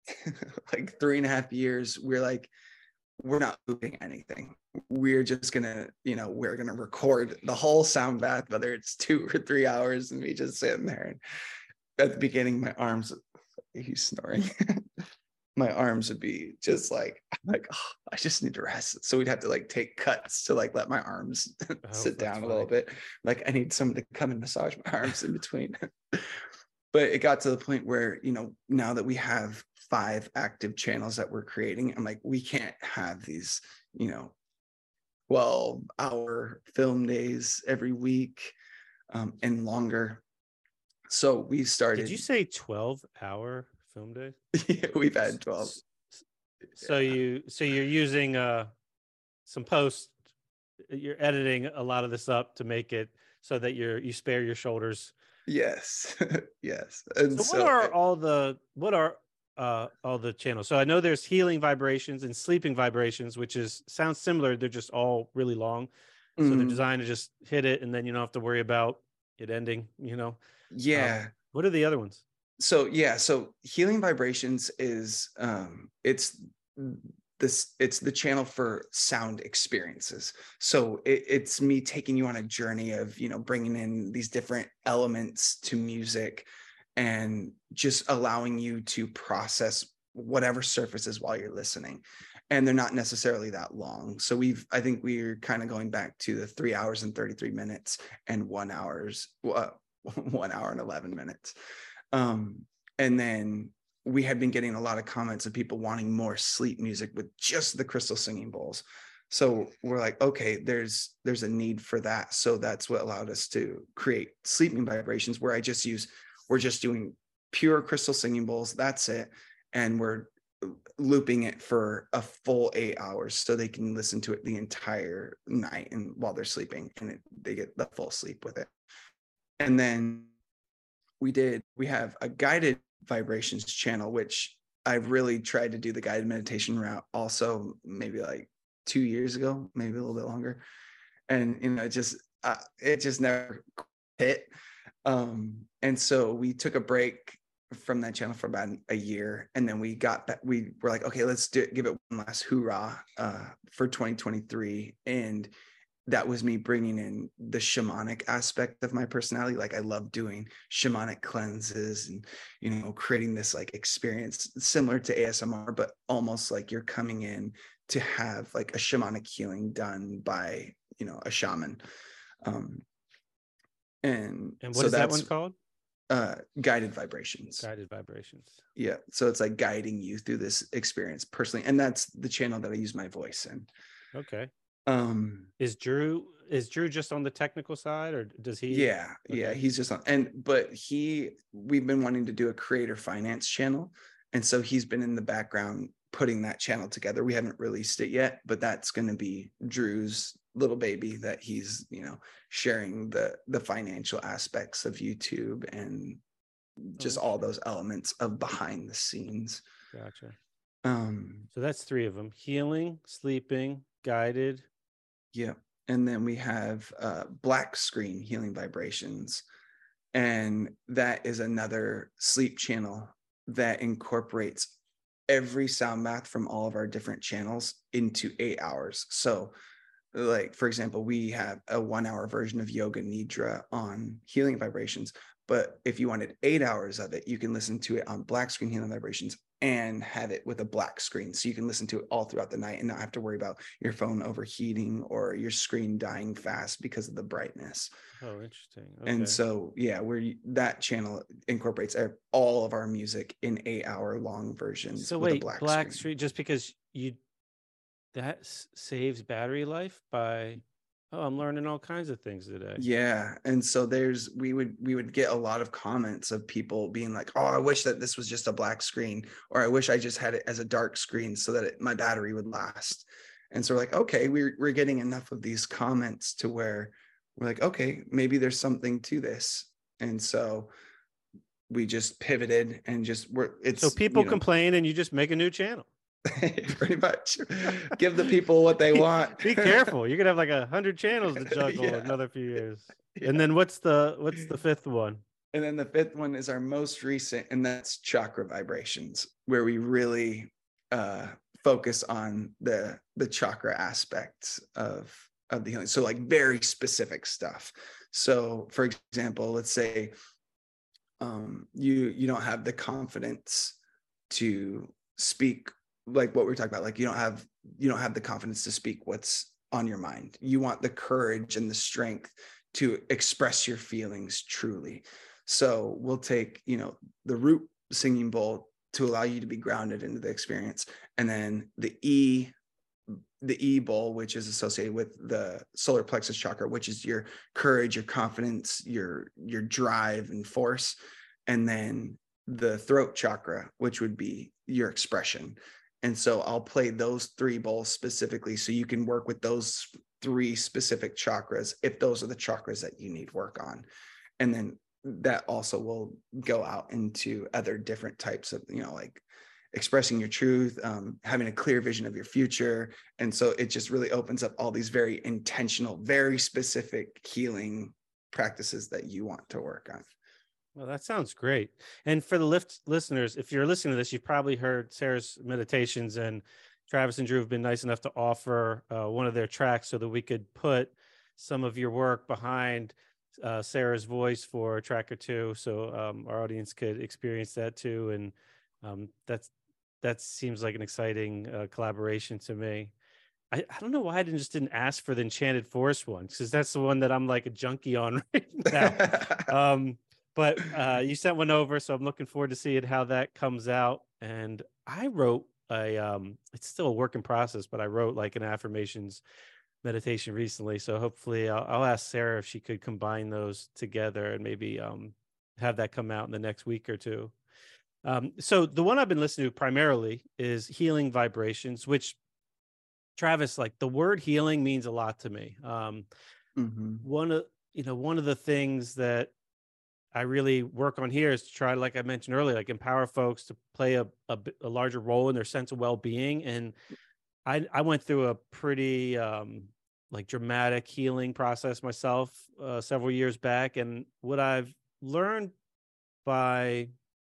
like three and a half years, we're like, we're not looping anything. We're just gonna, you know, we're gonna record the whole sound bath, whether it's two or three hours, and me just sitting there. And at the beginning, my arms, he's snoring. My arms would be just like, I'm like, oh, I just need to rest. So we'd have to like take cuts to like let my arms Oh, sit that's down a funny. little bit. Like I need someone to come and massage my arms in between. But it got to the point where, you know, now that we have five active channels that we're creating, I'm like, we can't have these, you know, twelve hour film days every week, um, and longer. So we started. Did you say twelve hour film days? Yeah, we've had twelve. So Yeah. you, so you're using uh some post, you're editing a lot of this up to make it so that you're you spare your shoulders. Yes. Yes. And So so, what are it, all the what are uh all the channels? So I know there's healing vibrations and sleeping vibrations, which is sounds similar. They're just all really long. So they're mm, designed to just hit it and then you don't have to worry about it ending, you know. Um, yeah. what are the other ones? So yeah, so healing vibrations is um it's this it's the channel for sound experiences. So it, it's me taking you on a journey of, you know, bringing in these different elements to music and just allowing you to process whatever surfaces while you're listening. And they're not necessarily that long. So we've, I think we're kind of going back to the three hours and thirty-three minutes and one hours, uh, one hour and eleven minutes. Um, and then we had been getting a lot of comments of people wanting more sleep music with just the crystal singing bowls. So we're like, okay, there's there's a need for that. So that's what allowed us to create sleeping vibrations, where I just use, we're just doing pure crystal singing bowls. That's it. And we're looping it for a full eight hours so they can listen to it the entire night and while they're sleeping, and it, they get the full sleep with it. And then we did, we have a guided vibrations channel, which I've really tried to do the guided meditation route also maybe like two years ago, maybe a little bit longer. And, you know, it just, uh, it just never hit. Um, and so we took a break from that channel for about a year. And then we got back, we were like, okay, let's do it, give it one last hoorah uh, for twenty twenty-three. And that was me bringing in the shamanic aspect of my personality. Like I love doing shamanic cleanses and, you know, creating this like experience similar to A S M R, but almost like you're coming in to have like a shamanic healing done by, you know, a shaman. Um, and And what so is that that's one called? uh, guided vibrations. Guided vibrations. Yeah. So it's like guiding you through this experience personally. And that's the channel that I use my voice in. Okay. Um, Is Drew is Drew just on the technical side, or does he? Yeah, Okay. yeah, he's just on, and but he, we've been wanting to do a creator finance channel, and so he's been in the background putting that channel together. We haven't released it yet, but that's going to be Drew's little baby that he's, you know, sharing the the financial aspects of YouTube and just Oh, all those elements of behind the scenes. Gotcha. Um, so that's three of them: healing, sleeping, guided. yeah. And then we have uh, Black Screen Healing Vibrations. And that is another sleep channel that incorporates every sound bath from all of our different channels into eight hours. So, like, for example, we have a one hour version of Yoga Nidra on Healing Vibrations. But if you wanted eight hours of it, you can listen to it on Black Screen Healing Vibrations and have it with a black screen. So you can listen to it all throughout the night and not have to worry about your phone overheating or your screen dying fast because of the brightness. Oh, interesting. Okay. And so, yeah, we're that channel incorporates all of our music in eight hour long versions. So with wait, a black, Black screen. Street, just because you, that s- saves battery life by, oh, I'm learning all kinds of things today. Yeah. And so there's, we would, we would get a lot of comments of people being like, oh, I wish that this was just a black screen, or I wish I just had it as a dark screen so that it, my battery would last. And so we're like, okay, we're, we're getting enough of these comments to where we're like, okay, maybe there's something to this. And so we just pivoted and just we're, it's, So people you know, complain and you just make a new channel. pretty much give the people what they want. Be careful. You're going to have like a hundred channels to juggle Yeah. in another few years. Yeah. And then what's the, what's the fifth one? And then the fifth one is our most recent, and that's Chakra Vibrations, where we really uh, focus on the the chakra aspects of of the healing. So like very specific stuff. So for example, let's say um, you you don't have the confidence to speak like what we're talking about. Like you don't have you don't have the confidence to speak what's on your mind. You want the courage and the strength to express your feelings truly. So we'll take, you know, the root singing bowl to allow you to be grounded into the experience. And then the E, the E bowl, which is associated with the solar plexus chakra, which is your courage, your confidence, your, your drive and force. And then the throat chakra, which would be your expression. And so I'll play those three bowls specifically so you can work with those three specific chakras if those are the chakras that you need work on. And then that also will go out into other different types of, you know, like expressing your truth, um, having a clear vision of your future. And so it just really opens up all these very intentional, very specific healing practices that you want to work on. Well, that sounds great. And for the lift listeners, if you're listening to this, you've probably heard Sarah's meditations, and Travis and Drew have been nice enough to offer uh, one of their tracks so that we could put some of your work behind uh, Sarah's voice for a track or two, so um, our audience could experience that too. And um, that's that seems like an exciting uh, collaboration to me. I, I don't know why I didn't just didn't ask for the Enchanted Forest one, because that's the one that I'm like a junkie on right now. um, but uh, you sent one over, so I'm looking forward to seeing how that comes out. And I wrote a um, it's still a work in process, but I wrote like an affirmations meditation recently. So hopefully I'll, I'll ask Sarah if she could combine those together and maybe um, have that come out in the next week or two. Um, so the one I've been listening to primarily is Healing Vibrations, which Travis, like the word healing means a lot to me. Um, mm-hmm. One of, you know, one of the things that I really work on here is to try, like I mentioned earlier, like empower folks to play a, a, a larger role in their sense of well-being. And I, I went through a pretty um, like dramatic healing process myself uh, several years back. And what I've learned by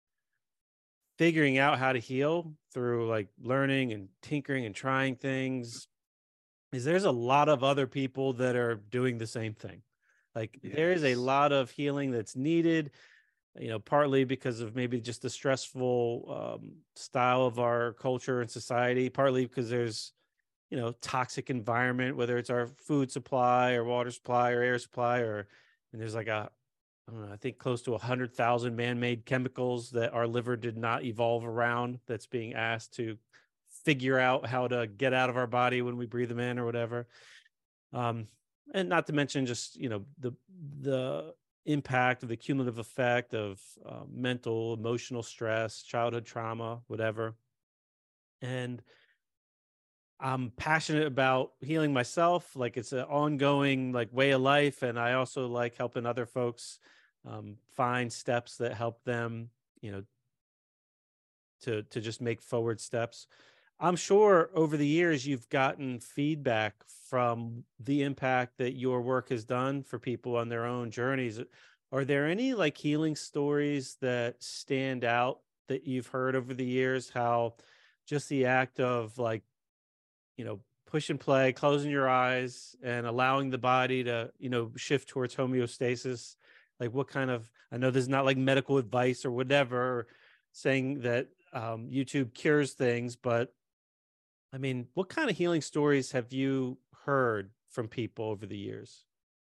figuring out how to heal through like learning and tinkering and trying things is there's a lot of other people that are doing the same thing. Like yes. There is a lot of healing that's needed, you know, partly because of maybe just the stressful um, style of our culture and society, partly because there's, you know, toxic environment, whether it's our food supply or water supply or air supply, or, and there's like a, I don't know, I think close to a hundred thousand man-made chemicals that our liver did not evolve around that's being asked to figure out how to get out of our body when we breathe them in or whatever. Um, and not to mention just, you know, the the impact of the cumulative effect of uh, mental, emotional stress, childhood trauma, whatever. And I'm passionate about healing myself. Like it's an ongoing like way of life, and I also like helping other folks um, find steps that help them, you know, to to just make forward steps. I'm sure over the years you've gotten feedback from the impact that your work has done for people on their own journeys. Are there any like healing stories that stand out that you've heard over the years? How just the act of like, you know, push and play, closing your eyes and allowing the body to, you know, shift towards homeostasis. Like what kind of, I know this is not like medical advice or whatever, or saying that um, YouTube cures things, but I mean, what kind of healing stories have you heard from people over the years?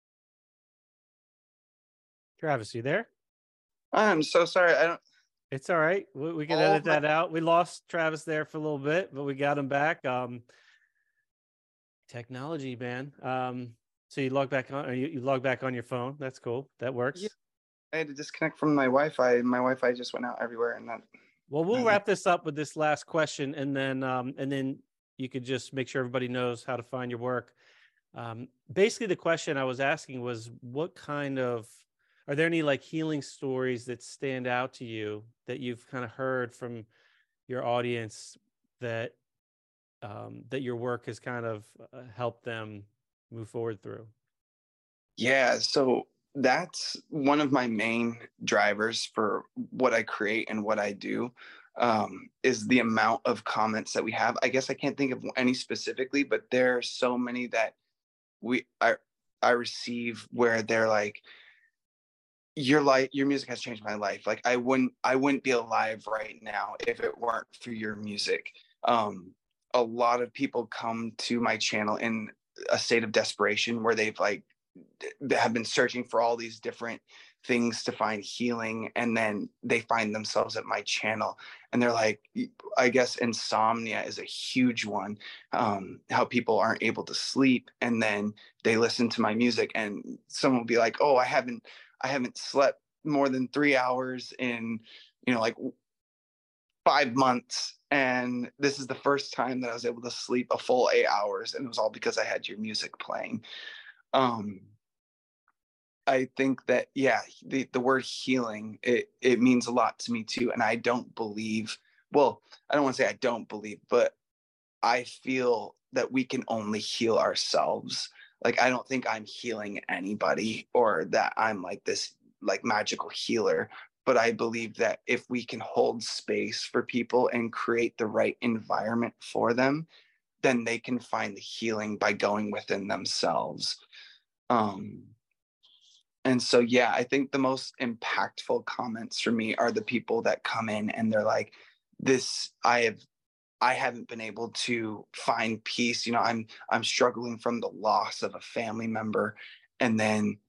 Travis, you there? I'm so sorry. I don't. It's all right. We, we can All edit my that out. We lost Travis there for a little bit, but we got him back. Um, technology, man. Um, so you log back on, or you, you log back on your phone. That's cool. That Yeah, works. I had to disconnect from my Wi-Fi. My Wi-Fi just went out everywhere, and that. Well, we'll wrap this up with this last question, and then um, and then you could just make sure everybody knows how to find your work. Um, basically, the question I was asking was, what kind of are there any like healing stories that stand out to you that you've kind of heard from your audience that um, that your work has kind of uh, helped them move forward through? Yeah, so that's one of my main drivers for what I create and what I do, um, is the amount of comments that we have. I guess I can't think of any specifically, but there are so many that we I I receive where they're like, your life, your music has changed my life. Like I wouldn't I wouldn't be alive right now if it weren't for your music. Um, a lot of people come to my channel in a state of desperation where they've like have been searching for all these different things to find healing, and then they find themselves at my channel and they're like, I guess insomnia is a huge one. Um, how people aren't able to sleep, and then they listen to my music and someone will be like, oh, i haven't i haven't slept more than three hours in, you know, like five months, and this is the first time that I was able to sleep a full eight hours, and it was all because I had your music playing. um I think that, yeah, the, the word healing, it, it means a lot to me too. And I don't believe, well, I don't want to say I don't believe, but I feel that we can only heal ourselves. Like, I don't think I'm healing anybody or that I'm like this like magical healer. But I believe that if we can hold space for people and create the right environment for them, then they can find the healing by going within themselves. Um, and so, yeah, I think the most impactful comments for me are the people that come in and they're like, this, I have, I haven't been able to find peace. You know, I'm, I'm struggling from the loss of a family member. And then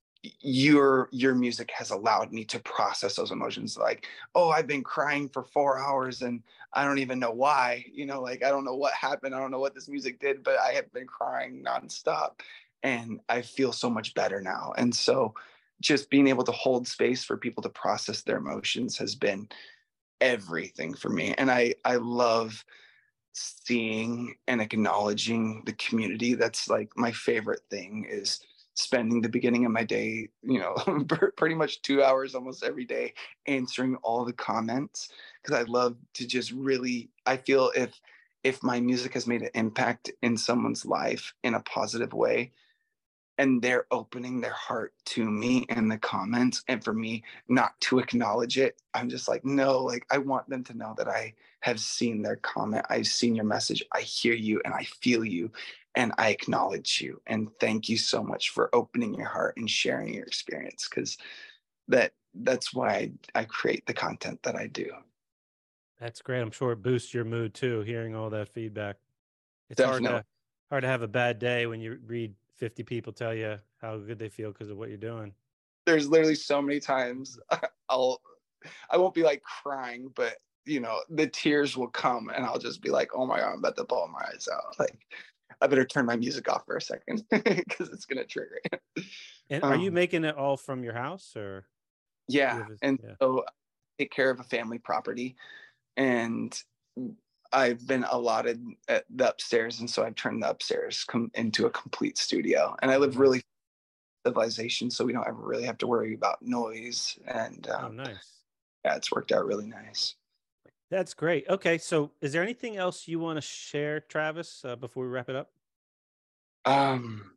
your, your music has allowed me to process those emotions. Like, oh, I've been crying for four hours and I don't even know why, you know, like, I don't know what happened. I don't know what this music did, but I have been crying nonstop and I feel so much better now. And so just being able to hold space for people to process their emotions has been everything for me. And I, I love seeing and acknowledging the community. That's like my favorite thing, is spending the beginning of my day, you know, pretty much two hours almost every day answering all the comments, because I love to just really, I feel if if my music has made an impact in someone's life in a positive way, and they're opening their heart to me in the comments, and for me not to acknowledge it, I'm just like, no, like I want them to know that I have seen their comment, I've seen your message, I hear you and I feel you and I acknowledge you, and thank you so much for opening your heart and sharing your experience, because that that's why I, I create the content that I do. That's great. I'm sure it boosts your mood too, hearing all that feedback. It's hard Definitely. to hard to have a bad day when you read fifty people tell you how good they feel because of what you're doing. There's literally so many times I'll I won't be like crying, but you know, the tears will come and I'll just be like, oh my God, I'm about to bawl my eyes out. Like I better turn my music off for a second because it's going to trigger it. And um, are you making it all from your house or? Yeah. A, and yeah. so I take care of a family property, and I've been allotted at the upstairs. And so I've turned the upstairs com- into a complete studio, and I live Nice. really civilization. So we don't ever really have to worry about noise. And um, oh, nice. Yeah, it's worked out really nice. That's great. Okay. So is there anything else you want to share, Travis, uh, before we wrap it up? Um,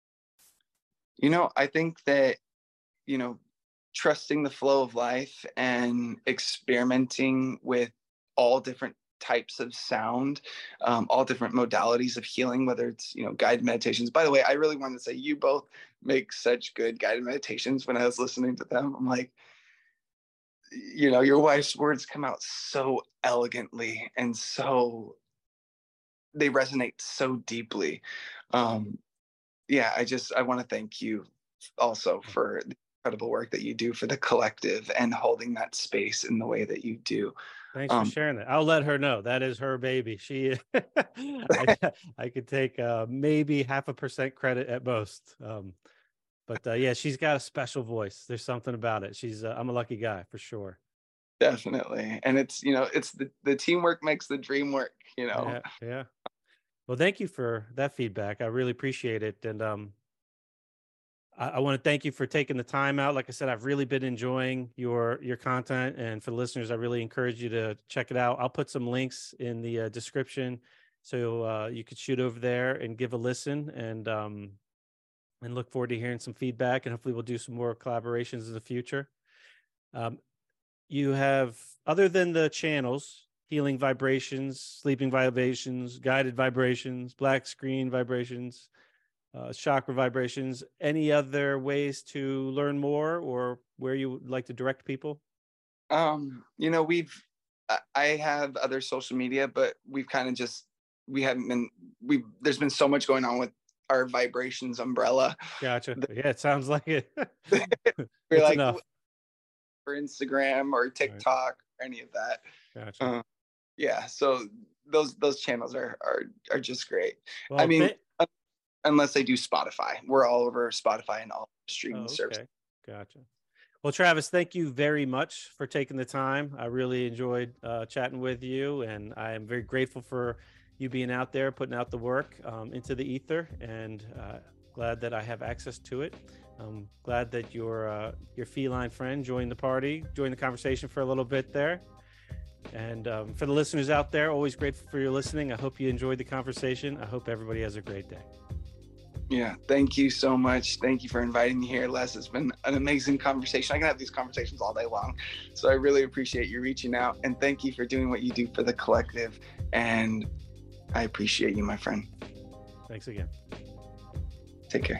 you know, I think that, you know, trusting the flow of life and experimenting with all different types of sound, um, all different modalities of healing, whether it's, you know, guided meditations. By the way, I really wanted to say you both make such good guided meditations. When I was listening to them, I'm like, you know, your wife's words come out so elegantly and so they resonate so deeply. Um, yeah, I just, I want to thank you also for the incredible work that you do for the collective and holding that space in the way that you do. Thanks um, for sharing that. I'll let her know that is her baby. She, I, I could take uh, maybe half a percent credit at most. Um, but uh, yeah, she's got a special voice. There's something about it. She's, uh, I'm a lucky guy for sure. Definitely. And it's, you know, it's the, the teamwork makes the dream work, you know? Yeah. Yeah. Well, thank you for that feedback. I really appreciate it. And um, I, I want to thank you for taking the time out. Like I said, I've really been enjoying your your content. And for the listeners, I really encourage you to check it out. I'll put some links in the uh, description so uh, you could shoot over there and give a listen. And um, and look forward to hearing some feedback. And hopefully we'll do some more collaborations in the future. Um, you have, other than the channels, healing vibrations, sleeping vibrations, guided vibrations, black screen vibrations, uh, chakra vibrations, any other ways to learn more or where you would like to direct people? Um, you know, we've, I have other social media, but we've kind of just, we haven't been, we there's been so much going on with our vibrations umbrella. Gotcha. Yeah, it sounds like it. We're like, enough. For Instagram or TikTok right. or any of that. Gotcha. Uh, yeah. So those, those channels are, are, are just great. Well, I mean, th- unless they do Spotify, we're all over Spotify and all streaming oh, okay. services. Gotcha. Well, Travis, thank you very much for taking the time. I really enjoyed uh, chatting with you, and I am very grateful for you being out there, putting out the work um, into the ether, and uh, glad that I have access to it. I'm glad that your uh, your feline friend joined the party, joined the conversation for a little bit there. And um, for the listeners out there, always grateful for your listening. I hope you enjoyed the conversation. I hope everybody has a great day. Yeah, thank you so much. Thank you for inviting me here, Les. It's been an amazing conversation. I can have these conversations all day long. So I really appreciate you reaching out, and thank you for doing what you do for the collective. And I appreciate you, my friend. Thanks again. Take care.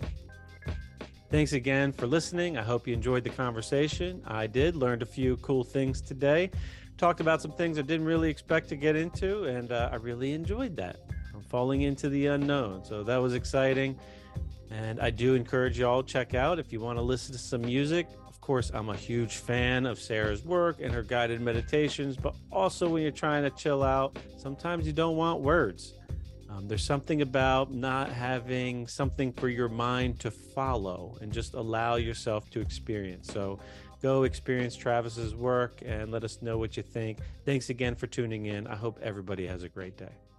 Thanks again for listening. I hope you enjoyed the conversation. I did, learned a few cool things today. Talked about some things I didn't really expect to get into, and uh, I really enjoyed that. I'm falling into the unknown, so that was exciting. And I do encourage y'all, check out if you want to listen to some music. Of course, I'm a huge fan of Sarah's work and her guided meditations, but also when you're trying to chill out, sometimes you don't want words. Um, there's something about not having something for your mind to follow and just allow yourself to experience. So go experience Travis's work and let us know what you think. Thanks again for tuning in. I hope everybody has a great day.